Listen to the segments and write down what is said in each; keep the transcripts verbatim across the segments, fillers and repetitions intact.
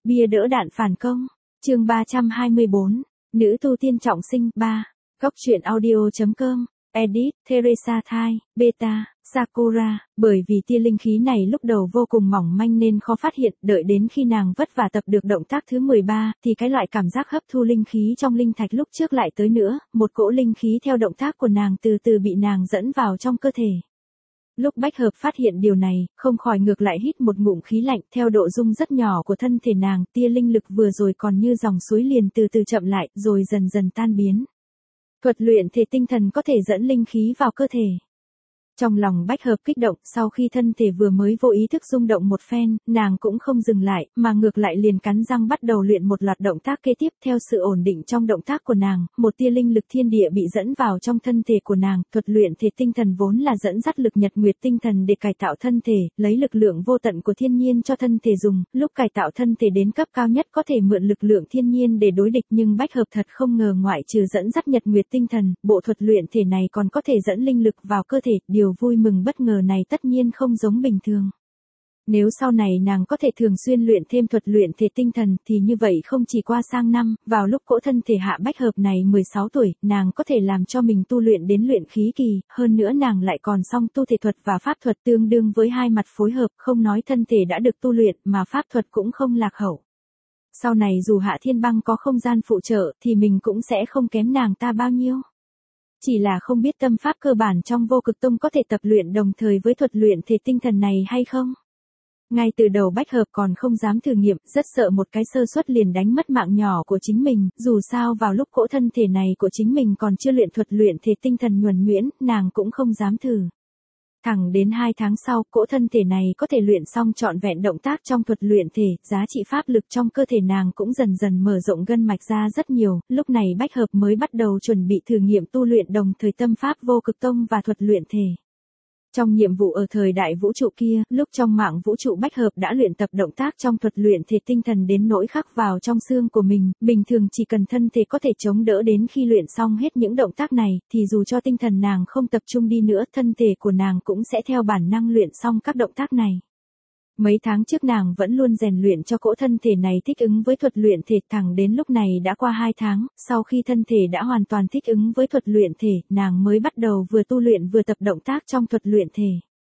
Bia đỡ đạn phản công. Chương ba trăm hai mươi bốn. Nữ tu tiên trọng sinh ba. Góc truyện audio chấm com. Edit, Teresa Thai, Beta, Sakura. Bởi vì tia linh khí này lúc đầu vô cùng mỏng manh nên khó phát hiện, đợi đến khi nàng vất vả tập được động tác thứ mười ba, thì cái loại cảm giác hấp thu linh khí trong linh thạch lúc trước lại tới nữa, một cỗ linh khí theo động tác của nàng từ từ bị nàng dẫn vào trong cơ thể. Lúc Bách Hợp phát hiện điều này, không khỏi ngược lại hít một ngụm khí lạnh, theo độ rung rất nhỏ của thân thể nàng, tia linh lực vừa rồi còn như dòng suối liền từ từ chậm lại, rồi dần dần tan biến. Thuật luyện thể tinh thần có thể dẫn linh khí vào cơ thể. Trong lòng Bách Hợp kích động, sau khi thân thể vừa mới vô ý thức rung động một phen, nàng cũng không dừng lại, mà ngược lại liền cắn răng bắt đầu luyện một loạt động tác kế tiếp. Theo sự ổn định trong động tác của nàng, một tia linh lực thiên địa bị dẫn vào trong thân thể của nàng. Thuật luyện thể tinh thần vốn là dẫn dắt lực nhật nguyệt tinh thần để cải tạo thân thể, lấy lực lượng vô tận của thiên nhiên cho thân thể dùng. Lúc cải tạo thân thể đến cấp cao nhất có thể mượn lực lượng thiên nhiên để đối địch, nhưng Bách Hợp thật không ngờ ngoại trừ dẫn dắt nhật nguyệt tinh thần, bộ thuật luyện thể này còn có thể dẫn linh lực vào cơ thể. Điều vui mừng bất ngờ này tất nhiên không giống bình thường. Nếu sau này nàng có thể thường xuyên luyện thêm thuật luyện thể tinh thần thì như vậy không chỉ qua sang năm, vào lúc cỗ thân thể Hạ Bách Hợp này mười sáu tuổi, nàng có thể làm cho mình tu luyện đến luyện khí kỳ, hơn nữa nàng lại còn song tu thể thuật và pháp thuật tương đương với hai mặt phối hợp, không nói thân thể đã được tu luyện mà pháp thuật cũng không lạc hậu. Sau này dù Hạ Thiên Băng có không gian phụ trợ thì mình cũng sẽ không kém nàng ta bao nhiêu. Chỉ là không biết tâm pháp cơ bản trong Vô Cực Tông có thể tập luyện đồng thời với thuật luyện thể tinh thần này hay không? Ngay từ đầu Bách Hợp còn không dám thử nghiệm, rất sợ một cái sơ suất liền đánh mất mạng nhỏ của chính mình, dù sao vào lúc cỗ thân thể này của chính mình còn chưa luyện thuật luyện thể tinh thần nhuần nhuyễn, nàng cũng không dám thử. Thẳng đến hai tháng sau, cỗ thân thể này có thể luyện xong trọn vẹn động tác trong thuật luyện thể, giá trị pháp lực trong cơ thể nàng cũng dần dần mở rộng gân mạch ra rất nhiều, lúc này Bách Hợp mới bắt đầu chuẩn bị thử nghiệm tu luyện đồng thời tâm pháp Vô Cực Tông và thuật luyện thể. Trong nhiệm vụ ở thời đại vũ trụ kia, lúc trong mạng vũ trụ Bách Hợp đã luyện tập động tác trong thuật luyện thể tinh thần đến nỗi khắc vào trong xương của mình, bình thường chỉ cần thân thể có thể chống đỡ đến khi luyện xong hết những động tác này, thì dù cho tinh thần nàng không tập trung đi nữa, thân thể của nàng cũng sẽ theo bản năng luyện xong các động tác này. Mấy tháng trước nàng vẫn luôn rèn luyện cho cỗ thân thể này thích ứng với thuật luyện thể, thẳng đến lúc này đã qua hai tháng, sau khi thân thể đã hoàn toàn thích ứng với thuật luyện thể, nàng mới bắt đầu vừa tu luyện vừa tập động tác trong thuật luyện thể.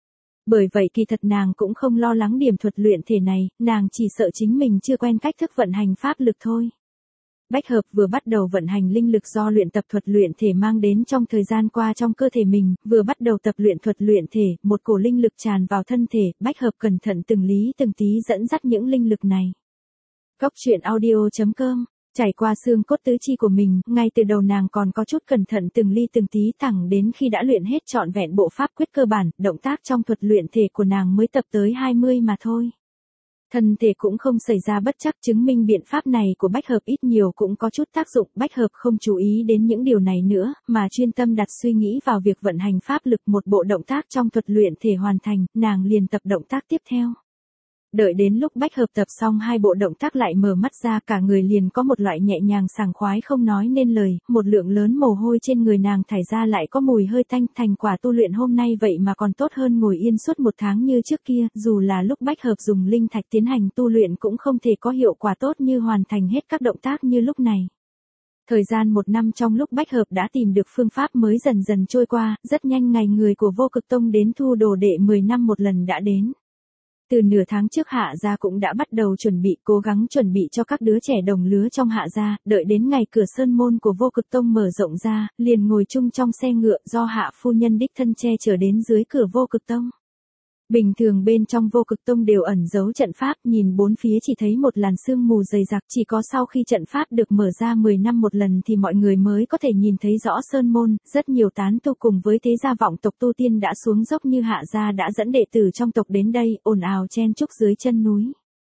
Bởi vậy kỳ thật nàng cũng không lo lắng điểm thuật luyện thể này, nàng chỉ sợ chính mình chưa quen cách thức vận hành pháp lực thôi. Bách Hợp vừa bắt đầu vận hành linh lực do luyện tập thuật luyện thể mang đến trong thời gian qua trong cơ thể mình, vừa bắt đầu tập luyện thuật luyện thể, một cổ linh lực tràn vào thân thể, Bách Hợp cẩn thận từng lý từng tí dẫn dắt những linh lực này. Góc truyện audio chấm com. Trải qua xương cốt tứ chi của mình, ngay từ đầu nàng còn có chút cẩn thận từng ly từng tí, thẳng đến khi đã luyện hết trọn vẹn bộ pháp quyết cơ bản, động tác trong thuật luyện thể của nàng mới tập tới hai mươi mà thôi. Thân thể cũng không xảy ra bất trắc, chứng minh biện pháp này của Bách Hợp ít nhiều cũng có chút tác dụng. Bách Hợp không chú ý đến những điều này nữa, mà chuyên tâm đặt suy nghĩ vào việc vận hành pháp lực. Một bộ động tác trong thuật luyện thể hoàn thành, nàng liền tập động tác tiếp theo. Đợi đến lúc Bách Hợp tập xong hai bộ động tác lại mở mắt ra, cả người liền có một loại nhẹ nhàng sảng khoái không nói nên lời, một lượng lớn mồ hôi trên người nàng thải ra lại có mùi hơi tanh. Thành quả tu luyện hôm nay vậy mà còn tốt hơn ngồi yên suốt một tháng như trước kia, dù là lúc Bách Hợp dùng linh thạch tiến hành tu luyện cũng không thể có hiệu quả tốt như hoàn thành hết các động tác như lúc này. Thời gian một năm trong lúc Bách Hợp đã tìm được phương pháp mới dần dần trôi qua, rất nhanh ngày người của Vô Cực Tông đến thu đồ đệ mười năm một lần đã đến. Từ nửa tháng trước Hạ gia cũng đã bắt đầu chuẩn bị, cố gắng chuẩn bị cho các đứa trẻ đồng lứa trong Hạ gia, đợi đến ngày cửa sơn môn của Vô Cực Tông mở rộng ra, liền ngồi chung trong xe ngựa do Hạ phu nhân đích thân che chở đến dưới cửa Vô Cực Tông. Bình thường bên trong Vô Cực Tông đều ẩn giấu trận pháp, nhìn bốn phía chỉ thấy một làn sương mù dày đặc, chỉ có sau khi trận pháp được mở ra mười năm một lần thì mọi người mới có thể nhìn thấy rõ sơn môn. Rất nhiều tán tu cùng với thế gia vọng tộc tu tiên đã xuống dốc như Hạ gia đã dẫn đệ tử trong tộc đến đây, ồn ào chen chúc dưới chân núi.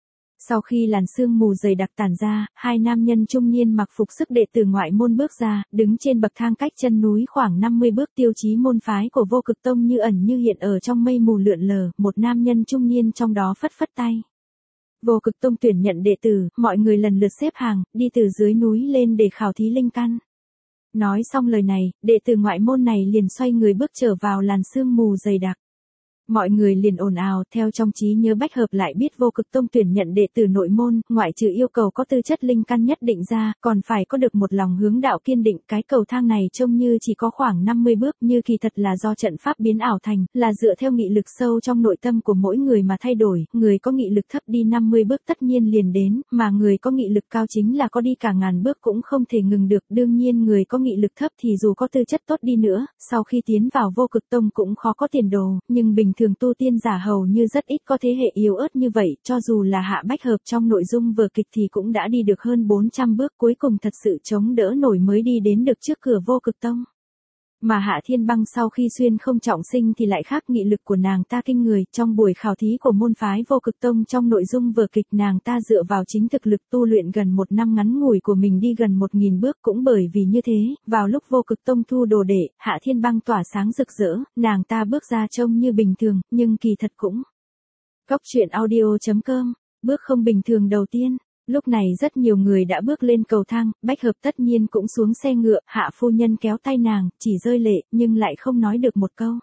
Sau khi làn sương mù dày đặc tản ra, hai nam nhân trung niên mặc phục sức đệ tử ngoại môn bước ra, đứng trên bậc thang cách chân núi khoảng năm mươi bước. Tiêu chí môn phái của Vô Cực Tông như ẩn như hiện ở trong mây mù lượn lờ, một nam nhân trung niên trong đó phất phất tay. Vô Cực Tông tuyển nhận đệ tử, mọi người lần lượt xếp hàng, đi từ dưới núi lên để khảo thí linh căn. Nói xong lời này, đệ tử ngoại môn này liền xoay người bước trở vào làn sương mù dày đặc. Mọi người liền ồn ào, theo trong trí nhớ Bách Hợp lại biết Vô Cực Tông tuyển nhận đệ tử nội môn, ngoại trừ yêu cầu có tư chất linh căn nhất định ra, còn phải có được một lòng hướng đạo kiên định. Cái cầu thang này trông như chỉ có khoảng năm mươi bước, như kỳ thật là do trận pháp biến ảo thành, là dựa theo nghị lực sâu trong nội tâm của mỗi người mà thay đổi. Người có nghị lực thấp đi năm mươi bước tất nhiên liền đến, mà người có nghị lực cao chính là có đi cả ngàn bước cũng không thể ngừng được. Đương nhiên người có nghị lực thấp thì dù có tư chất tốt đi nữa, sau khi tiến vào Vô Cực Tông cũng khó có tiền đồ, nhưng bình thường tu tiên giả hầu như rất ít có thế hệ yếu ớt như vậy, cho dù là Hạ Bách Hợp trong nội dung vở kịch thì cũng đã đi được hơn bốn trăm bước, cuối cùng thật sự chống đỡ nổi mới đi đến được trước cửa Vô Cực Tông. Mà Hạ Thiên Băng sau khi xuyên không trọng sinh thì lại khác, nghị lực của nàng ta kinh người. Trong buổi khảo thí của môn phái Vô Cực Tông trong nội dung vở kịch, nàng ta dựa vào chính thực lực tu luyện gần một năm ngắn ngủi của mình đi gần một nghìn bước. Cũng bởi vì như thế, vào lúc Vô Cực Tông thu đồ đệ, Hạ Thiên Băng tỏa sáng rực rỡ, nàng ta bước ra trông như bình thường, nhưng kỳ thật cũng. Cóc truyện audio chấm com, bước không bình thường đầu tiên. Lúc này rất nhiều người đã bước lên cầu thang, Bách Hợp tất nhiên cũng xuống xe ngựa, Hạ phu nhân kéo tay nàng, chỉ rơi lệ, nhưng lại không nói được một câu.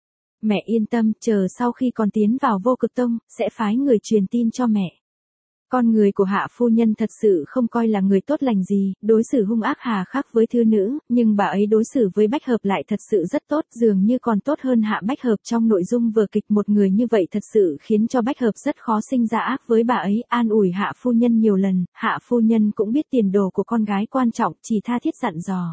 Mẹ yên tâm, chờ sau khi con tiến vào Vô Cực Tông, sẽ phái người truyền tin cho mẹ. Con người của Hạ phu nhân thật sự không coi là người tốt lành gì, đối xử hung ác hà khắc với thư nữ, nhưng bà ấy đối xử với Bách Hợp lại thật sự rất tốt, dường như còn tốt hơn Hạ Bách Hợp trong nội dung vở kịch. Một người như vậy thật sự khiến cho Bách Hợp rất khó sinh ra ác với bà ấy, an ủi Hạ phu nhân nhiều lần. Hạ phu nhân cũng biết tiền đồ của con gái quan trọng, chỉ tha thiết dặn dò.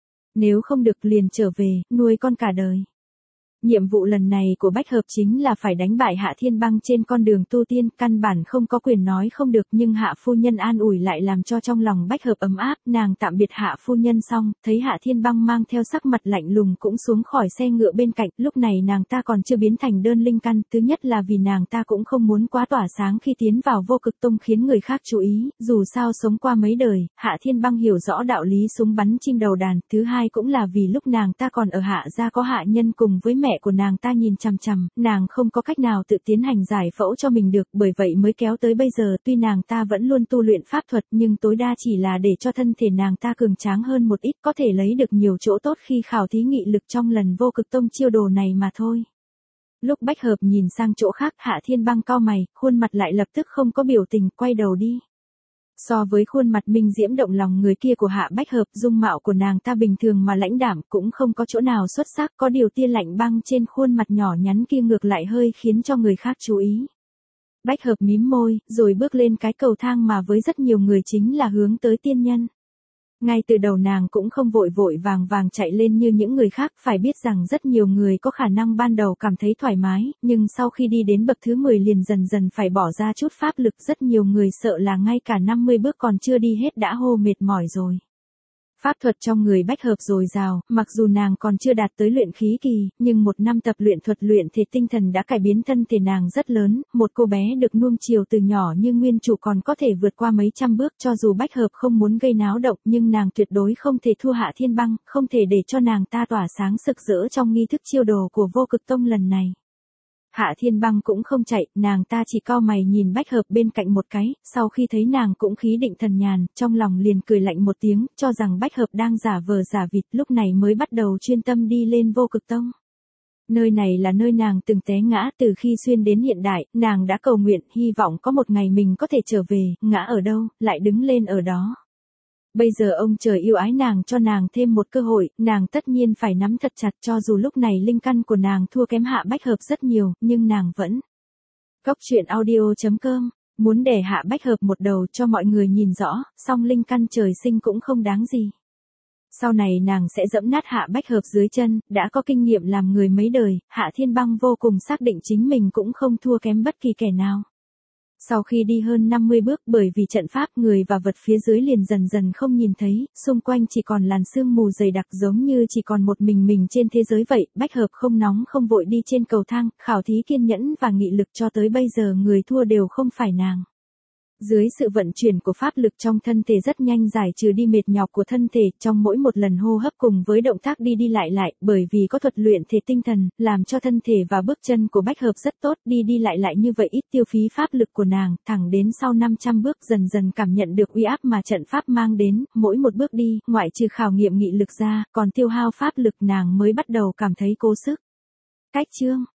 Nếu không được liền trở về, nuôi con cả đời. Nhiệm vụ lần này của Bách Hợp chính là phải đánh bại Hạ Thiên Băng trên con đường tu tiên, căn bản không có quyền nói không được, nhưng Hạ phu nhân an ủi lại làm cho trong lòng Bách Hợp ấm áp. Nàng tạm biệt Hạ phu nhân xong, thấy Hạ Thiên Băng mang theo sắc mặt lạnh lùng cũng xuống khỏi xe ngựa bên cạnh. Lúc này nàng ta còn chưa biến thành đơn linh căn, thứ nhất là vì nàng ta cũng không muốn quá tỏa sáng khi tiến vào Vô Cực Tông khiến người khác chú ý, dù sao sống qua mấy đời, Hạ Thiên Băng hiểu rõ đạo lý súng bắn chim đầu đàn. Thứ hai cũng là vì lúc nàng ta còn ở Hạ gia có hạ nhân cùng với mẹ của nàng ta nhìn chằm chằm, nàng không có cách nào tự tiến hành giải phẫu cho mình được, bởi vậy mới kéo tới bây giờ. Tuy nàng ta vẫn luôn tu luyện pháp thuật, nhưng tối đa chỉ là để cho thân thể nàng ta cường tráng hơn một ít, có thể lấy được nhiều chỗ tốt khi khảo thí nghị lực trong lần Vô Cực Tông chiêu đồ này mà thôi. Lúc Bách Hợp nhìn sang chỗ khác, Hạ Thiên Băng cau mày, khuôn mặt lại lập tức không có biểu tình, quay đầu đi. So với khuôn mặt minh diễm động lòng người kia của Hạ Bách Hợp, dung mạo của nàng ta bình thường mà lãnh đạm, cũng không có chỗ nào xuất sắc, có điều tia lạnh băng trên khuôn mặt nhỏ nhắn kia ngược lại hơi khiến cho người khác chú ý. Bách Hợp mím môi, rồi bước lên cái cầu thang mà với rất nhiều người chính là hướng tới tiên nhân. Ngay từ đầu nàng cũng không vội vội vàng vàng chạy lên như những người khác, phải biết rằng rất nhiều người có khả năng ban đầu cảm thấy thoải mái, nhưng sau khi đi đến bậc thứ mười liền dần dần phải bỏ ra chút pháp lực, rất nhiều người sợ là ngay cả năm mươi bước còn chưa đi hết đã hô mệt mỏi rồi. Pháp thuật trong người Bách Hợp dồi dào, mặc dù nàng còn chưa đạt tới luyện khí kỳ, nhưng một năm tập luyện thuật luyện thể tinh thần đã cải biến thân thể nàng rất lớn. Một cô bé được nuông chiều từ nhỏ như nguyên chủ còn có thể vượt qua mấy trăm bước, cho dù Bách Hợp không muốn gây náo động, nhưng nàng tuyệt đối không thể thua Hạ Thiên Băng, không thể để cho nàng ta tỏa sáng rực rỡ trong nghi thức chiêu đồ của Vô Cực Tông lần này. Hạ Thiên Băng cũng không chạy, nàng ta chỉ cau mày nhìn Bách Hợp bên cạnh một cái, sau khi thấy nàng cũng khí định thần nhàn, trong lòng liền cười lạnh một tiếng, cho rằng Bách Hợp đang giả vờ giả vịt, lúc này mới bắt đầu chuyên tâm đi lên Vô Cực Tông. Nơi này là nơi nàng từng té ngã, từ khi xuyên đến hiện đại, nàng đã cầu nguyện, hy vọng có một ngày mình có thể trở về, ngã ở đâu, lại đứng lên ở đó. Bây giờ ông trời yêu ái nàng cho nàng thêm một cơ hội, nàng tất nhiên phải nắm thật chặt, cho dù lúc này linh căn của nàng thua kém Hạ Bách Hợp rất nhiều, nhưng nàng vẫn. Cóc truyện audio chấm com, muốn để Hạ Bách Hợp một đầu cho mọi người nhìn rõ, song linh căn trời sinh cũng không đáng gì. Sau này nàng sẽ dẫm nát Hạ Bách Hợp dưới chân, đã có kinh nghiệm làm người mấy đời, Hạ Thiên Băng vô cùng xác định chính mình cũng không thua kém bất kỳ kẻ nào. Sau khi đi hơn năm mươi bước, bởi vì trận pháp, người và vật phía dưới liền dần dần không nhìn thấy, xung quanh chỉ còn làn sương mù dày đặc giống như chỉ còn một mình mình trên thế giới vậy. Bách Hợp không nóng không vội đi trên cầu thang, khảo thí kiên nhẫn và nghị lực, cho tới bây giờ người thua đều không phải nàng. Dưới sự vận chuyển của pháp lực trong thân thể rất nhanh giải trừ đi mệt nhọc của thân thể, trong mỗi một lần hô hấp cùng với động tác đi đi lại lại, bởi vì có thuật luyện thể tinh thần, làm cho thân thể và bước chân của Bách Hợp rất tốt, đi đi lại lại như vậy ít tiêu phí pháp lực của nàng, thẳng đến sau năm trăm bước dần dần cảm nhận được uy áp mà trận pháp mang đến, mỗi một bước đi, ngoại trừ khảo nghiệm nghị lực ra, còn tiêu hao pháp lực, nàng mới bắt đầu cảm thấy cố sức. Cách chương